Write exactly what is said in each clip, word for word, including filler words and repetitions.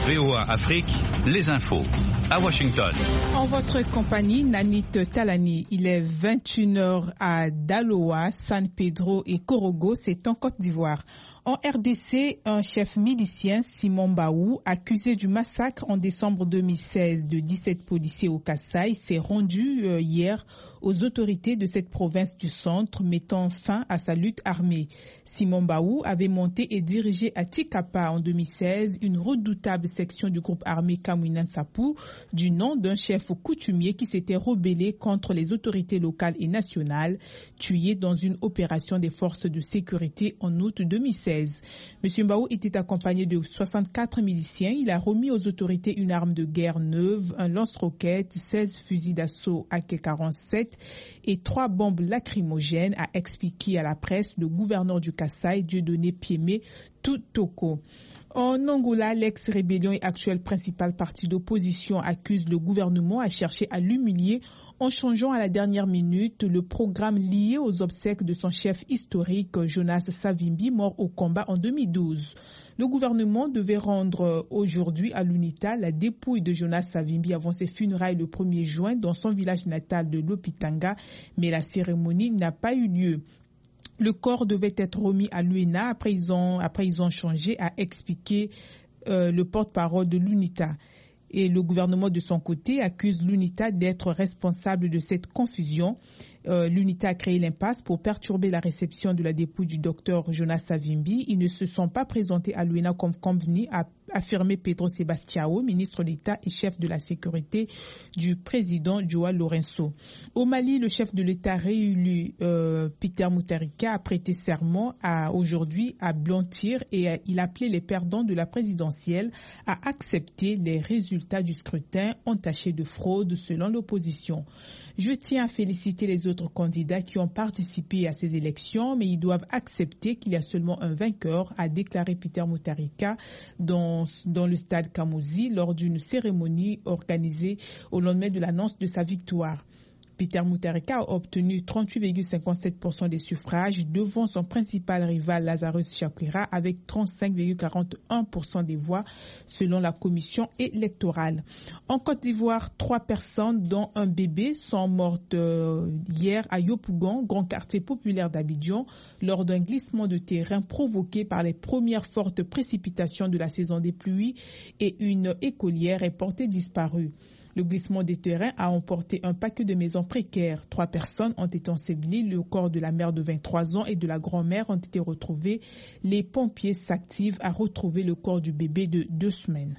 V O A Afrique, les infos. À Washington. En votre compagnie, Nanit Talani. Il est vingt et une heures à Daloa, San Pedro et Korogo, c'est en Côte d'Ivoire. En R D C, un chef milicien, Simon Baou, accusé du massacre en décembre deux mille seize de dix-sept policiers au Kasaï, s'est rendu euh, hier aux autorités de cette province du centre, mettant fin à sa lutte armée. Simon Baou avait monté et dirigé à Tikapa en deux mille seize une redoutable section du groupe armé Kamwinan Sapou, du nom d'un chef coutumier qui s'était rebellé contre les autorités locales et nationales, tué dans une opération des forces de sécurité en août deux mille seize. M. Baou était accompagné de soixante-quatre miliciens. Il a remis aux autorités une arme de guerre neuve, un lance-roquettes, seize fusils d'assaut A K quarante-sept et trois bombes lacrymogènes, a expliqué à la presse le gouverneur du Kasaï, Dieudonné Piémé Tutoko. En Angola, l'ex-rébellion et actuel principal parti d'opposition accuse le gouvernement à chercher à l'humilier en changeant à la dernière minute le programme lié aux obsèques de son chef historique Jonas Savimbi, mort au combat en deux mille douze. Le gouvernement devait rendre aujourd'hui à l'UNITA la dépouille de Jonas Savimbi avant ses funérailles le premier juin dans son village natal de Lopitanga, mais la cérémonie n'a pas eu lieu. Le corps devait être remis à l'U N A, après ils ont, après ils ont changé, a expliqué euh, le porte-parole de l'UNITA. Et le gouvernement de son côté accuse l'UNITA d'être responsable de cette confusion. Euh, L'UNITA a créé l'impasse pour perturber la réception de la dépouille du docteur Jonas Savimbi. Ils ne se sont pas présentés à l'U N A comme convenu, a affirmé Pedro Sebastião, ministre d'État et chef de la sécurité du président João Lourenço. Au Mali, le chef de l'État réélu euh, Peter Mutharika a prêté serment à, aujourd'hui à Blantyre et a, il a appelé les perdants de la présidentielle à accepter les résultats du scrutin entachés de fraude selon l'opposition. Je tiens à féliciter les autres candidats qui ont participé à ces élections, mais ils doivent accepter qu'il y a seulement un vainqueur, a déclaré Peter Mutharika dans, dans le stade Kamouzi lors d'une cérémonie organisée au lendemain de l'annonce de sa victoire. Peter Mutharika a obtenu trente-huit virgule cinquante-sept pour cent des suffrages devant son principal rival Lazarus Chakwera avec trente-cinq virgule quarante et un pour cent des voix selon la commission électorale. En Côte d'Ivoire, trois personnes dont un bébé sont mortes euh, hier à Yopougon, grand quartier populaire d'Abidjan, lors d'un glissement de terrain provoqué par les premières fortes précipitations de la saison des pluies et une écolière est portée disparue. Le glissement des terrains a emporté un paquet de maisons précaires. Trois personnes ont été ensevelies. Le corps de la mère de vingt-trois ans et de la grand-mère ont été retrouvés. Les pompiers s'activent à retrouver le corps du bébé de deux semaines.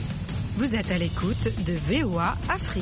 Vous êtes à l'écoute de V O A Afrique.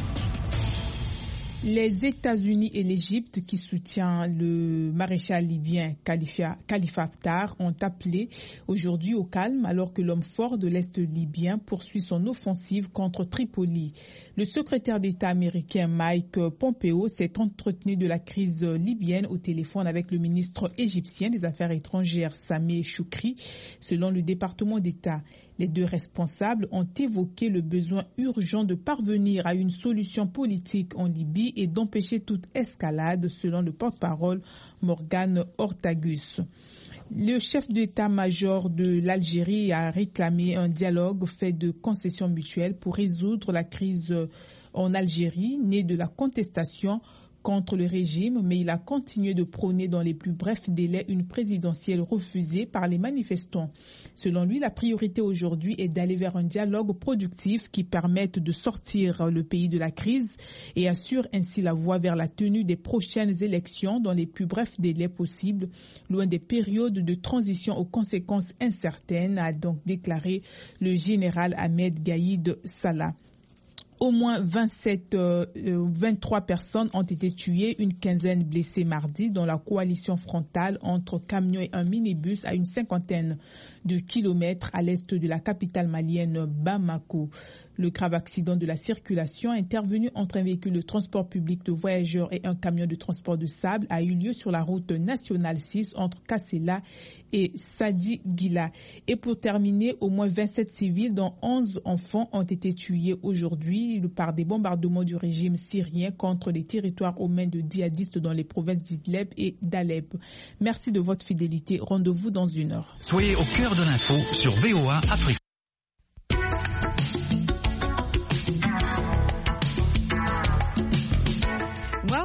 Les États-Unis et l'Égypte, qui soutiennent le maréchal libyen Khalifa, Khalifa Haftar, ont appelé aujourd'hui au calme alors que l'homme fort de l'Est libyen poursuit son offensive contre Tripoli. Le secrétaire d'État américain Mike Pompeo s'est entretenu de la crise libyenne au téléphone avec le ministre égyptien des Affaires étrangères Sameh Choukri, selon le département d'État. Les deux responsables ont évoqué le besoin urgent de parvenir à une solution politique en Libye et d'empêcher toute escalade, selon le porte-parole Morgan Ortagus. Le chef d'état-major de l'Algérie a réclamé un dialogue fait de concessions mutuelles pour résoudre la crise en Algérie, née de la contestation contre le régime, mais il a continué de prôner dans les plus brefs délais une présidentielle refusée par les manifestants. Selon lui, la priorité aujourd'hui est d'aller vers un dialogue productif qui permette de sortir le pays de la crise et assure ainsi la voie vers la tenue des prochaines élections dans les plus brefs délais possibles, loin des périodes de transition aux conséquences incertaines, a donc déclaré le général Ahmed Gaïd Salah. Au moins vingt-sept, euh, vingt-trois personnes ont été tuées, une quinzaine blessées mardi dans la coalition frontale entre camions et un minibus à une cinquantaine de kilomètres à l'est de la capitale malienne Bamako. Le grave accident de la circulation intervenu entre un véhicule de transport public de voyageurs et un camion de transport de sable a eu lieu sur la route nationale six entre Kassela et Sadi Gila. Et pour terminer, au moins vingt-sept civils dont onze enfants ont été tués aujourd'hui par des bombardements du régime syrien contre les territoires aux mains de djihadistes dans les provinces d'Idlib et d'Alep. Merci de votre fidélité. Rendez-vous dans une heure. Soyez au cœur de l'info sur V O A Afrique.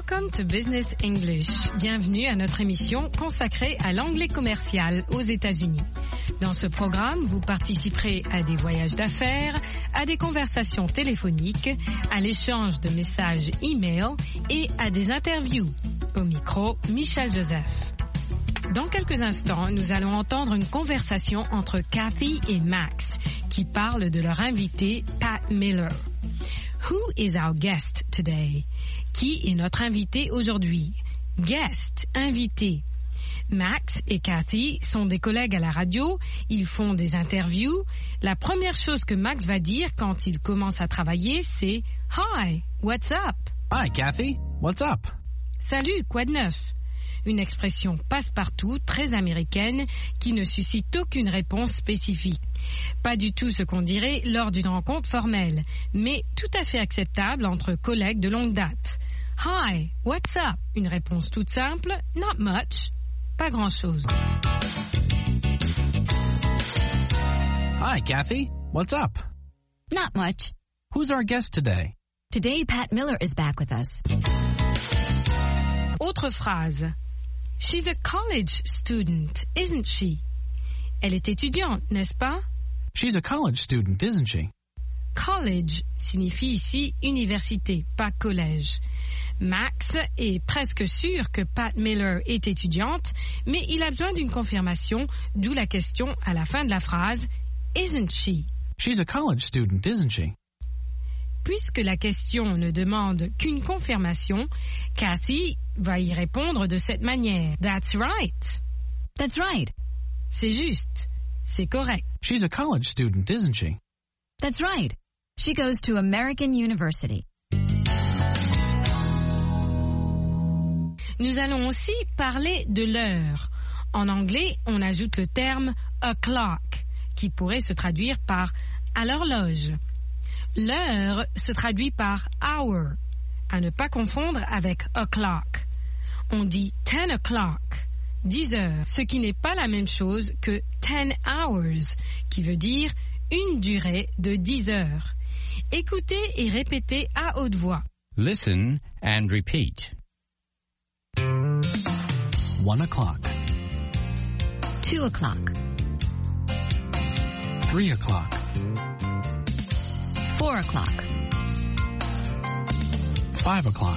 Welcome to Business English. Bienvenue à notre émission consacrée à l'anglais commercial aux États-Unis. Dans ce programme, vous participerez à des voyages d'affaires, à des conversations téléphoniques, à l'échange de messages e-mail et à des interviews. Au micro, Michel Joseph. Dans quelques instants, nous allons entendre une conversation entre Kathy et Max qui parlent de leur invité Pat Miller. Who is our guest today? Qui est notre invité aujourd'hui? Guest, invité. Max et Kathy sont des collègues à la radio, ils font des interviews. La première chose que Max va dire quand il commence à travailler, c'est « Hi, what's up? » Hi, Kathy. What's up? Salut, quoi de neuf? Une expression passe-partout, très américaine, qui ne suscite aucune réponse spécifique. Pas du tout ce qu'on dirait lors d'une rencontre formelle, mais tout à fait acceptable entre collègues de longue date. Hi, what's up? Une réponse toute simple, not much, pas grand-chose. Hi, Kathy. What's up? Not much. Who's our guest today? Today, Pat Miller is back with us. Autre phrase. She's a college student, isn't she? Elle est étudiante, n'est-ce pas? She's a college student, isn't she? College signifie ici université, pas collège. Max est presque sûr que Pat Miller est étudiante, mais il a besoin d'une confirmation, d'où la question à la fin de la phrase « Isn't she ?» She's a college student, isn't she? Puisque la question ne demande qu'une confirmation, Kathy va y répondre de cette manière. That's right. That's right. C'est juste. C'est correct. She's a college student, isn't she? That's right. She goes to American University. Nous allons aussi parler de l'heure. En anglais, on ajoute le terme o'clock, qui pourrait se traduire par à l'horloge. L'heure se traduit par hour, à ne pas confondre avec o'clock. On dit ten o'clock, dix heures, ce qui n'est pas la même chose que ten hours, qui veut dire une durée de dix heures. Écoutez et répétez à haute voix. Listen and repeat. One o'clock. Two o'clock. Three o'clock. Four o'clock. Five o'clock.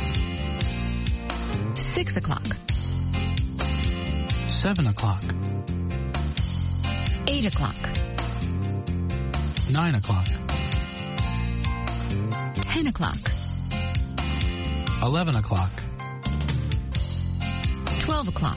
Six o'clock. Seven o'clock. Eight o'clock. Nine o'clock. Ten o'clock. Eleven o'clock. Twelve o'clock.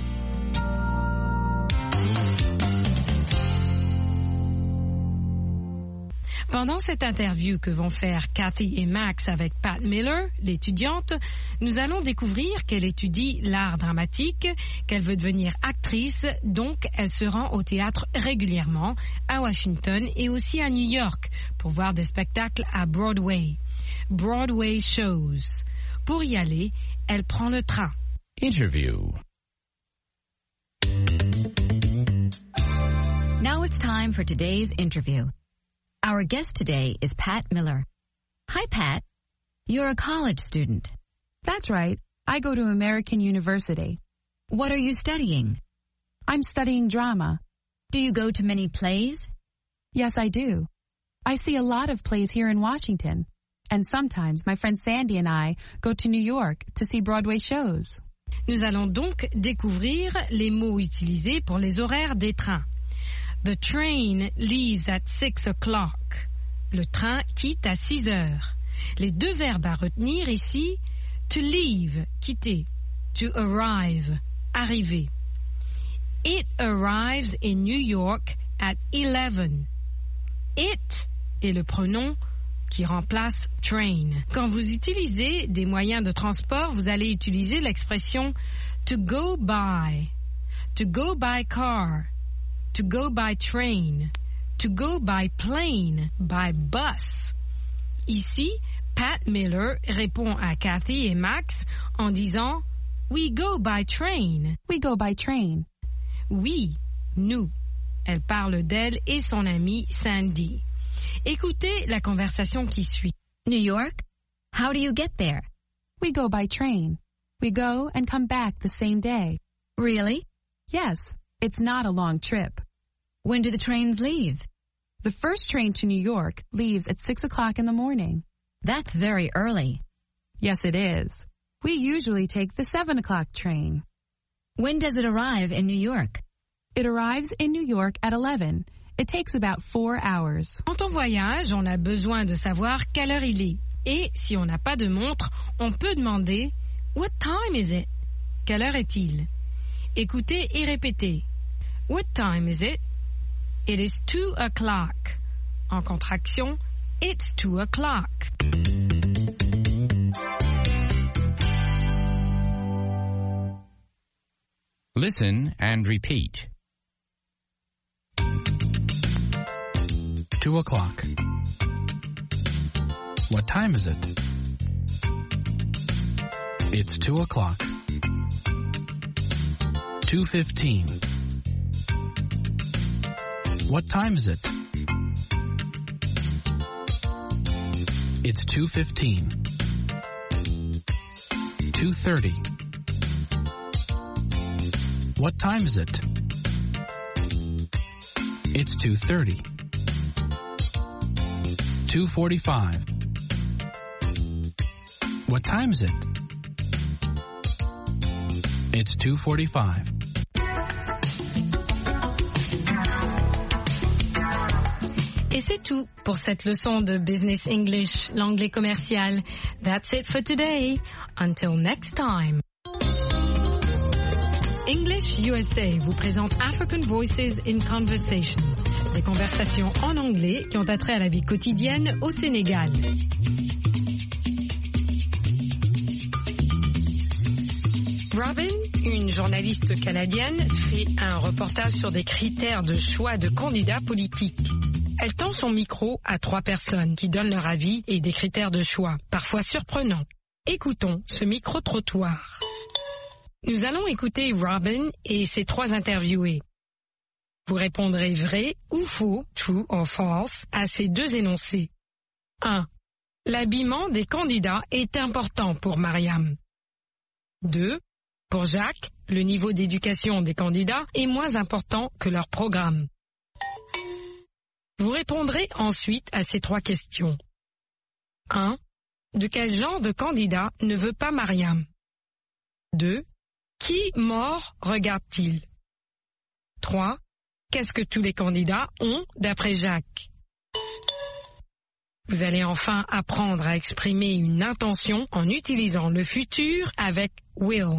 Pendant cette interview que vont faire Kathy et Max avec Pat Miller, l'étudiante, nous allons découvrir qu'elle étudie l'art dramatique, qu'elle veut devenir actrice, donc elle se rend au théâtre régulièrement, à Washington et aussi à New York, pour voir des spectacles à Broadway. Broadway shows. Pour y aller, elle prend le train. Interview. Now it's time for today's interview. Our guest today is Pat Miller. Hi, Pat. You're a college student. That's right. I go to American University. What are you studying? I'm studying drama. Do you go to many plays? Yes, I do. I see a lot of plays here in Washington. And sometimes my friend Sandy and I go to New York to see Broadway shows. Nous allons donc découvrir les mots utilisés pour les horaires des trains. The train leaves at six o'clock. Le train quitte à six heures. Les deux verbes à retenir ici, to leave, quitter, to arrive, arriver. It arrives in New York at eleven. It est le pronom qui remplace train. Quand vous utilisez des moyens de transport, vous allez utiliser l'expression to go by, to go by car, to go by train, to go by plane, by bus. Ici, Pat Miller répond à Kathy et Max en disant « We go by train ». We go by train. Oui, nous. Elle parle d'elle et son amie Sandy. Écoutez la conversation qui suit. New York? How do you get there? We go by train. We go and come back the same day. Really? Yes, it's not a long trip. When do the trains leave? The first train to New York leaves at six o'clock in the morning. That's very early. Yes, it is. We usually take the seven o'clock train. When does it arrive in New York? It arrives in New York at eleven. It takes about four hours. Quand on voyage, on a besoin de savoir quelle heure il est. Et si on n'a pas de montre, on peut demander « What time is it ?» Quelle heure est-il? Écoutez et répétez. What time is it? It is two o'clock. En contraction, it's two o'clock. Listen and repeat. Two o'clock. What time is it? It's two o'clock. Two fifteen. What time is it? It's two fifteen. Two thirty. What time is it? It's two thirty. Two forty-five. What time is it? It's two forty-five. Et c'est tout pour cette leçon de Business English, l'anglais commercial. That's it for today. Until next time. English U S A vous présente African Voices in Conversation. Des conversations en anglais qui ont attrait à la vie quotidienne au Sénégal. Robin, une journaliste canadienne, fait un reportage sur des critères de choix de candidats politiques. Elle tend son micro à trois personnes qui donnent leur avis et des critères de choix, parfois surprenants. Écoutons ce micro-trottoir. Nous allons écouter Robin et ses trois interviewés. Vous répondrez vrai ou faux, true or false, à ces deux énoncés. un. L'habillement des candidats est important pour Mariam. deux. Pour Jacques, le niveau d'éducation des candidats est moins important que leur programme. Vous répondrez ensuite à ces trois questions. un. De quel genre de candidat ne veut pas Mariam? deux. Qui mort regarde-t-il? trois. Qu'est-ce que tous les candidats ont d'après Jacques? Vous allez enfin apprendre à exprimer une intention en utilisant le futur avec will.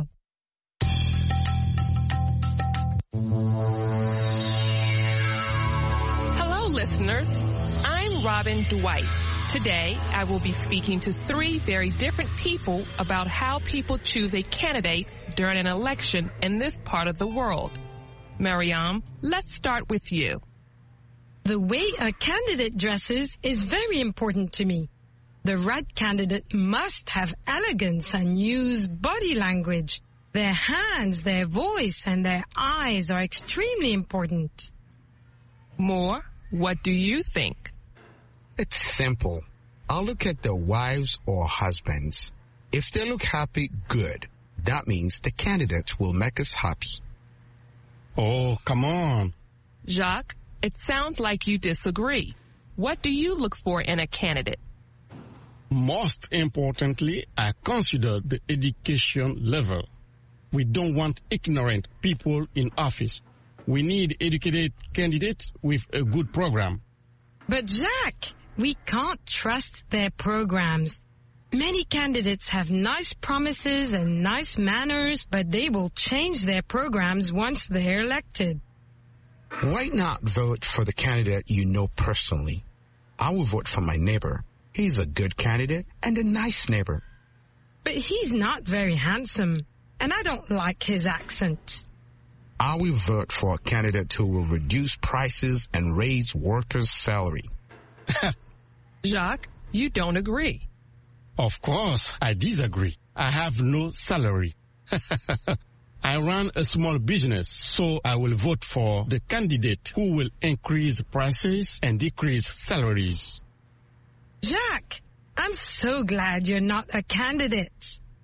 Hello, listeners. I'm Robin Dwight. Today, I will be speaking to three very different people about how people choose a candidate during an election in this part of the world. Mariam, let's start with you. The way a candidate dresses is very important to me. The right candidate must have elegance and use body language. Their hands, their voice, and their eyes are extremely important. Moore, what do you think? It's simple. I'll look at their wives or husbands. If they look happy, good. That means the candidate will make us happy. Oh, come on. Jacques, it sounds like you disagree. What do you look for in a candidate? Most importantly, I consider the education level. We don't want ignorant people in office. We need educated candidates with a good program. But Jacques, we can't trust their programs. Many candidates have nice promises and nice manners, but they will change their programs once they're elected. Why not vote for the candidate you know personally? I will vote for my neighbor. He's a good candidate and a nice neighbor. But he's not very handsome, and I don't like his accent. I will vote for a candidate who will reduce prices and raise workers' salary. Jacques, you don't agree. Of course, I disagree. I have no salary. I run a small business, so I will vote for the candidate who will increase prices and decrease salaries. Jacques, I'm so glad you're not a candidate.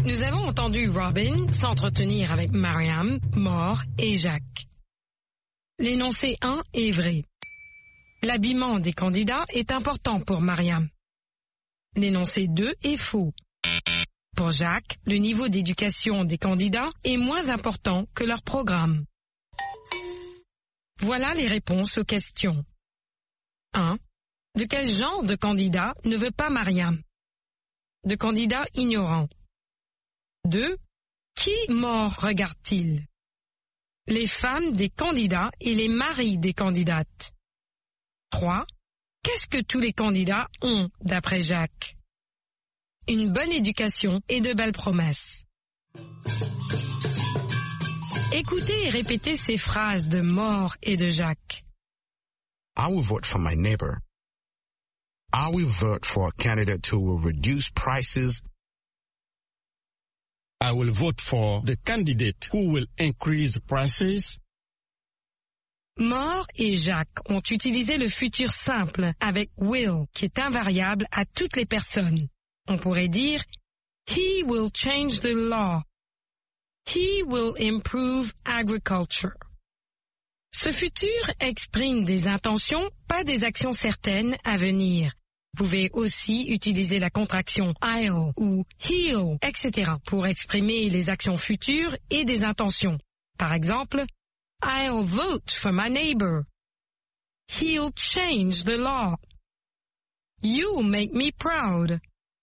Nous avons entendu Robin s'entretenir avec Mariam, Mort et Jacques. L'énoncé un est vrai. L'habillement des candidats est important pour Mariam. L'énoncé deux est faux. Pour Jacques, le niveau d'éducation des candidats est moins important que leur programme. Voilà les réponses aux questions. un. De quel genre de candidat ne veut pas Mariam? De candidat ignorant. deux. Qui Mort regarde-t-il? Les femmes des candidats et les maris des candidates. trois. Qu'est-ce que tous les candidats ont, d'après Jacques? Une bonne éducation et de belles promesses. Écoutez et répétez ces phrases de Mort et de Jacques. I will vote for my neighbor. I will vote for a candidate who will reduce prices. I will vote for the candidate who will increase prices. Mort et Jacques ont utilisé le futur simple avec will, qui est invariable à toutes les personnes. On pourrait dire « He will change the law. He will improve agriculture. » Ce futur exprime des intentions, pas des actions certaines à venir. Vous pouvez aussi utiliser la contraction I'll ou he'll, et cetera pour exprimer les actions futures et des intentions. Par exemple, I'll vote for my neighbor. He'll change the law. You'll make me proud.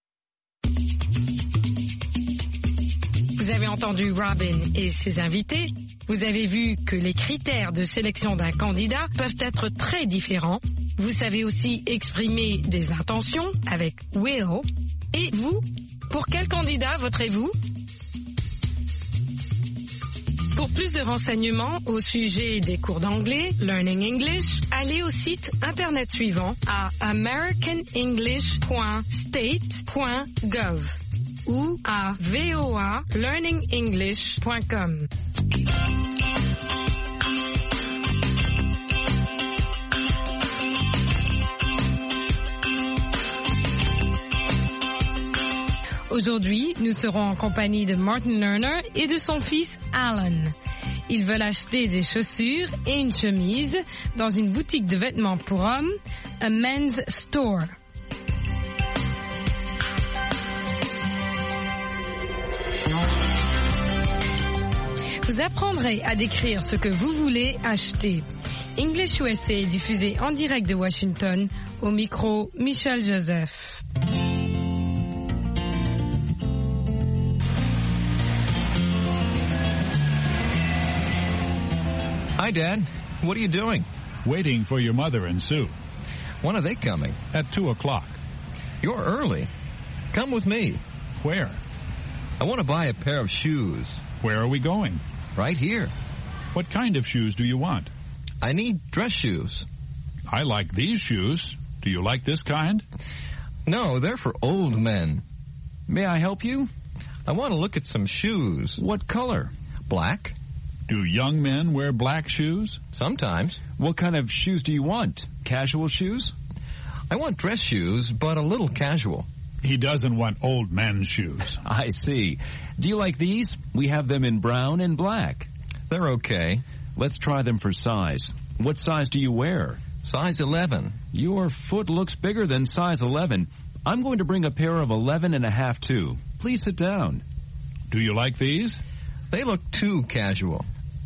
Vous avez entendu Robin et ses invités. Vous avez vu que les critères de sélection d'un candidat peuvent être très différents. Vous savez aussi exprimer des intentions avec will. Et vous, pour quel candidat voterez-vous? Pour plus de renseignements au sujet des cours d'anglais, Learning English, allez au site internet suivant à american english point state point gov ou à voa learning english point com. Aujourd'hui, nous serons en compagnie de Martin Lerner et de son fils Alan. Ils veulent acheter des chaussures et une chemise dans une boutique de vêtements pour hommes, a men's store. Vous apprendrez à décrire ce que vous voulez acheter. English U S A est diffusé en direct de Washington, au micro Michel Joseph. Hi, Dad. What are you doing? Waiting for your mother and Sue. When are they coming? At two o'clock. You're early. Come with me. Where? I want to buy a pair of shoes. Where are we going? Right here. What kind of shoes do you want? I need dress shoes. I like these shoes. Do you like this kind? No, they're for old men. May I help you? I want to look at some shoes. What color? Black. Do young men wear black shoes? Sometimes. What kind of shoes do you want? Casual shoes? I want dress shoes, but a little casual. He doesn't want old men's shoes. I see. Do you like these? We have them in brown and black. They're okay. Let's try them for size. What size do you wear? Size eleven. Your foot looks bigger than size eleven. I'm going to bring a pair of eleven and a half too. Please sit down. Do you like these? They look too casual.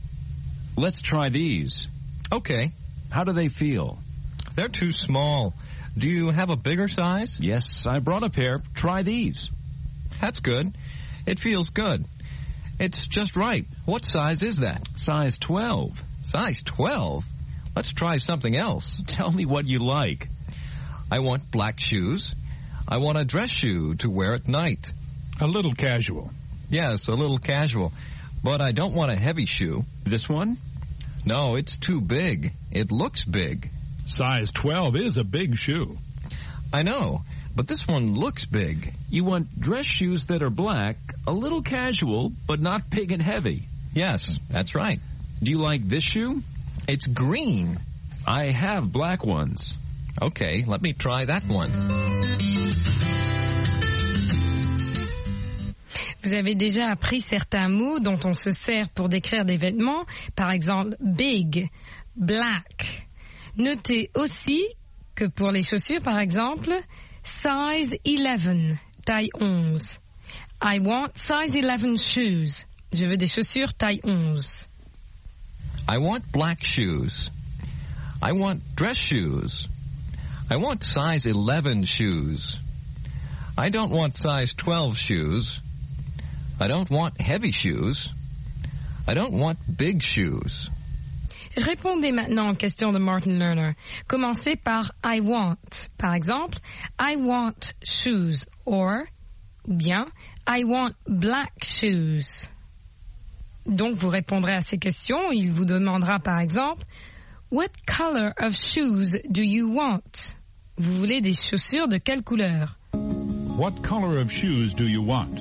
Let's try these. Okay. How do they feel? They're too small. Do you have a bigger size? Yes, I brought a pair. Try these. That's good. It feels good. It's just right. What size is that? Size twelve. Size twelve? Let's try something else. Tell me what you like. I want black shoes. I want a dress shoe to wear at night. A little casual. Yes, a little casual. But I don't want a heavy shoe. This one? No, it's too big. It looks big. Size twelve is a big shoe. I know, but this one looks big. You want dress shoes that are black, a little casual, but not big and heavy. Yes, that's right. Do you like this shoe? It's green. I have black ones. Okay, let me try that one. Vous avez déjà appris certains mots dont on se sert pour décrire des vêtements, par exemple big, black. Notez aussi que pour les chaussures, par exemple, size eleven, taille onze. I want size eleven shoes. Je veux des chaussures taille onze. I want black shoes. I want dress shoes. I want size eleven shoes. I don't want size twelve shoes. I don't want heavy shoes. I don't want big shoes. Répondez maintenant aux questions de Martin Lerner. Commencez par I want. Par exemple, I want shoes or, ou bien, I want black shoes. Donc, vous répondrez à ces questions. Il vous demandera par exemple, What color of shoes do you want? Vous voulez des chaussures de quelle couleur? What color of shoes do you want?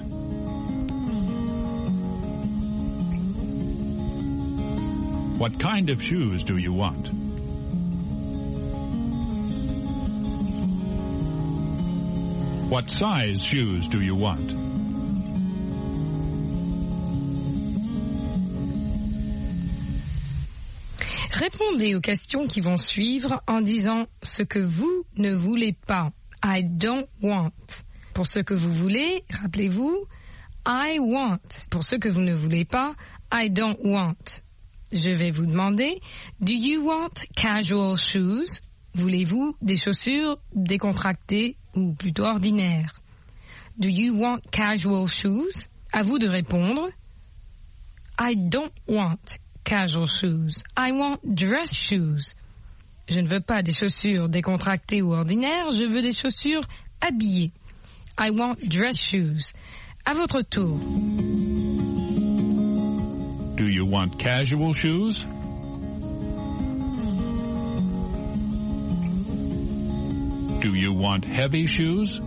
What kind of shoes do you want? What size shoes do you want? Répondez aux questions qui vont suivre en disant ce que vous ne voulez pas. I don't want. Pour ce que vous voulez, rappelez-vous, I want. Pour ce que vous ne voulez pas, I don't want. Je vais vous demander, do you want casual shoes? Voulez-vous des chaussures décontractées ou plutôt ordinaires? Do you want casual shoes? À vous de répondre. I don't want casual shoes. I want dress shoes. Je ne veux pas des chaussures décontractées ou ordinaires, je veux des chaussures habillées. I want dress shoes. À votre tour. Do you want casual shoes? Do you want heavy shoes?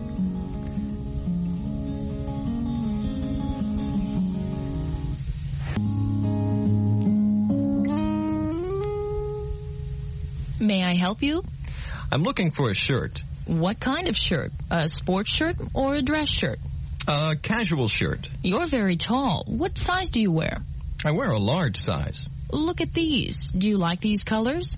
May I help you? I'm looking for a shirt. What kind of shirt? A sports shirt or a dress shirt? A casual shirt. You're very tall. What size do you wear? I wear a large size. Look at these. Do you like these colors?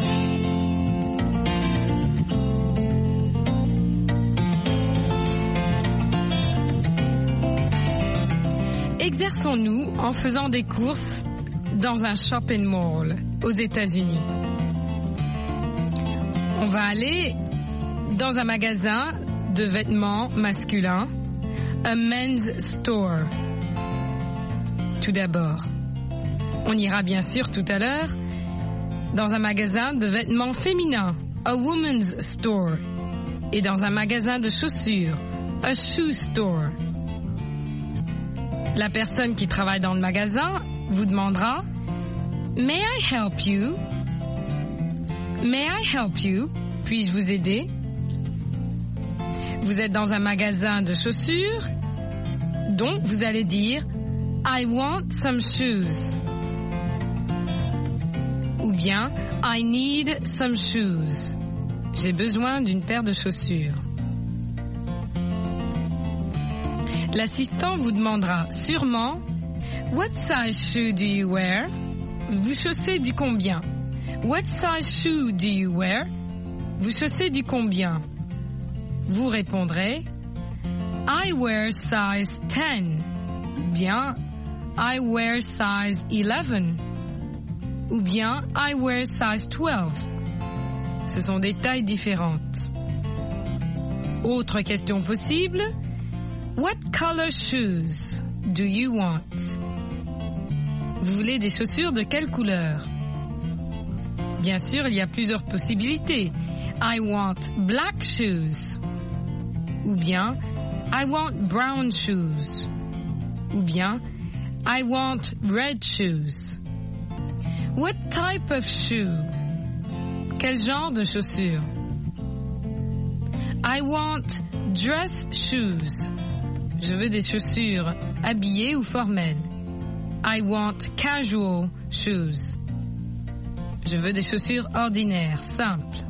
Exerçons-nous en faisant des courses dans un shopping mall aux États-Unis. On va aller dans un magasin de vêtements masculins, a men's store. Tout d'abord, on ira bien sûr tout à l'heure dans un magasin de vêtements féminins, a woman's store, et dans un magasin de chaussures, a shoe store. La personne qui travaille dans le magasin vous demandera « May I help you? May I help you? Puis-je vous aider? » Vous êtes dans un magasin de chaussures, donc vous allez dire « I want some shoes » ou bien « I need some shoes ». J'ai besoin d'une paire de chaussures. L'assistant vous demandera sûrement « What size shoe do you wear? » Vous chaussez du combien? What size shoe do you wear? Vous chaussez du combien? Vous répondrez I wear size ten. Ou bien I wear size eleven. Ou bien I wear size twelve. Ce sont des tailles différentes. Autre question possible. What color shoes do you want? Vous voulez des chaussures de quelle couleur? Bien sûr, il y a plusieurs possibilités. I want black shoes. Ou bien, I want brown shoes. Ou bien, I want red shoes. What type of shoe? Quel genre de chaussures? I want dress shoes. Je veux des chaussures habillées ou formelles. I want casual shoes. Je veux des chaussures ordinaires, simples.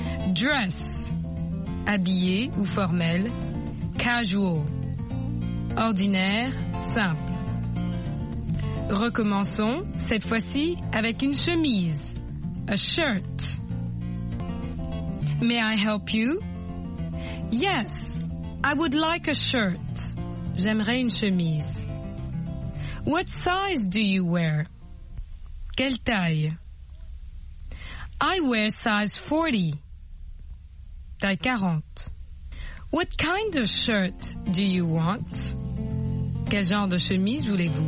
Dress, habillé ou formel. Casual, ordinaire, simple. Recommençons, cette fois-ci avec une chemise. A shirt. May I help you? Yes, I would like a shirt. J'aimerais une chemise. What size do you wear? Quelle taille? I wear size forty. Taille quarante. What kind of shirt do you want? Quel genre de chemise voulez-vous?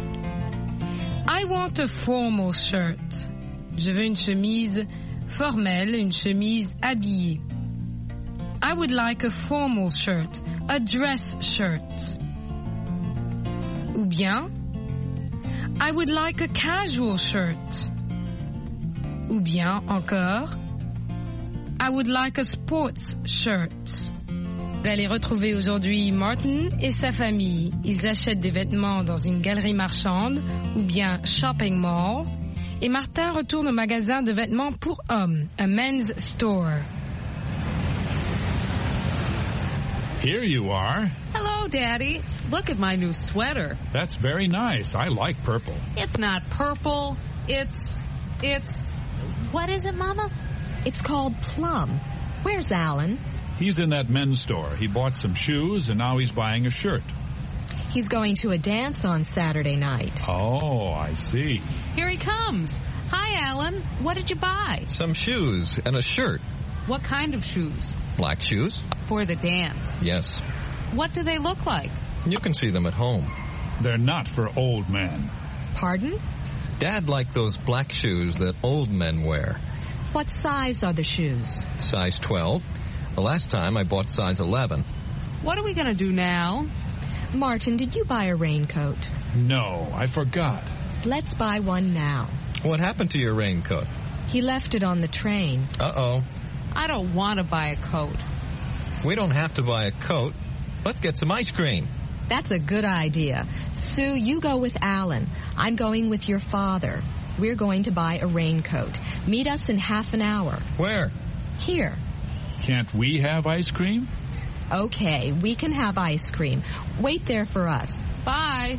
I want a formal shirt. Je veux une chemise formelle, une chemise habillée. I would like a formal shirt, a dress shirt. Ou bien, I would like a casual shirt. Ou bien encore, I would like a sports shirt. Vous allez retrouver aujourd'hui Martin et sa famille. Ils achètent des vêtements dans une galerie marchande ou bien shopping mall. Et Martin retourne au magasin de vêtements pour hommes, a men's store. Here you are. Hello, Daddy. Look at my new sweater. That's very nice. I like purple. It's not purple. It's, it's, what is it, Mama? It's called plum. Where's Alan? He's in that men's store. He bought some shoes and now he's buying a shirt. He's going to a dance on Saturday night. Oh, I see. Here he comes. Hi, Alan. What did you buy? Some shoes and a shirt. What kind of shoes? Black shoes? For the dance. Yes. What do they look like? You can see them at home. They're not for old men. Pardon? Dad liked those black shoes that old men wear. What size are the shoes? Size twelve. The last time I bought size eleven. What are we going to do now? Martin, did you buy a raincoat? No, I forgot. Let's buy one now. What happened to your raincoat? He left it on the train. Uh-oh. I don't want to buy a coat. We don't have to buy a coat. Let's get some ice cream. That's a good idea. Sue, you go with Alan. I'm going with your father. We're going to buy a raincoat. Meet us in half an hour. Where? Here. Can't we have ice cream? Okay, we can have ice cream. Wait there for us. Bye.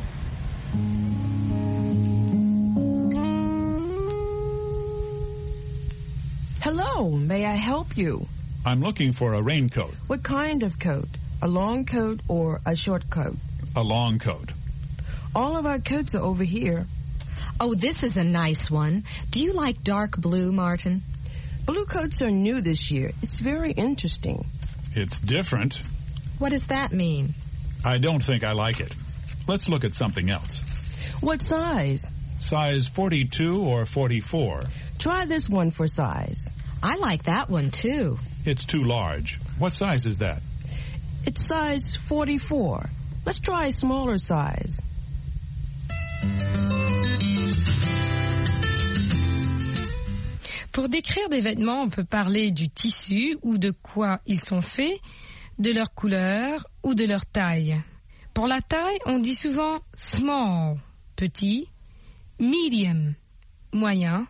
Hello, may I help you? I'm looking for a raincoat. What kind of coat? A long coat or a short coat? A long coat. All of our coats are over here. Oh, this is a nice one. Do you like dark blue, Martin? Blue coats are new this year. It's very interesting. It's different. What does that mean? I don't think I like it. Let's look at something else. What size? Size forty-two or forty-four. Try this one for size. I like that one, too. It's too large. What size is that? It's size forty-four. Let's try a smaller size. Pour décrire des vêtements, on peut parler du tissu ou de quoi ils sont faits, de leur couleur ou de leur taille. Pour la taille, on dit souvent small, petit, medium, moyen,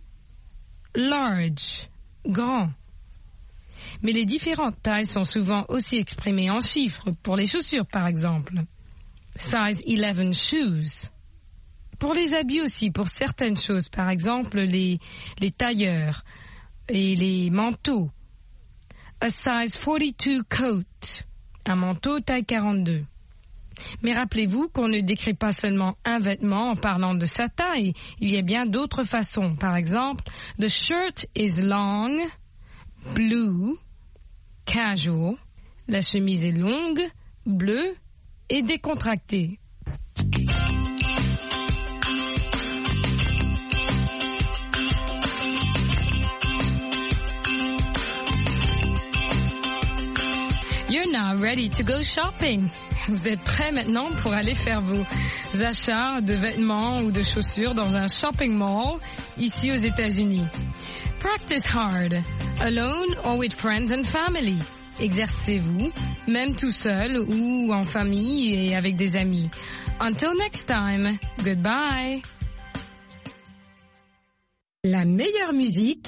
large, grand. Mais les différentes tailles sont souvent aussi exprimées en chiffres, pour les chaussures par exemple. Size eleven shoes. Pour les habits aussi, pour certaines choses, par exemple les, les tailleurs et les manteaux. A size forty-two coat, un manteau taille quarante-deux. Mais rappelez-vous qu'on ne décrit pas seulement un vêtement en parlant de sa taille. Il y a bien d'autres façons. Par exemple, the shirt is long, blue, casual. La chemise est longue, bleue et décontractée. You're now ready to go shopping. Vous êtes prêts maintenant pour aller faire vos achats de vêtements ou de chaussures dans un shopping mall ici aux États-Unis. Practice hard, alone or with friends and family. Exercez-vous, même tout seul ou en famille et avec des amis. Until next time, goodbye. La meilleure musique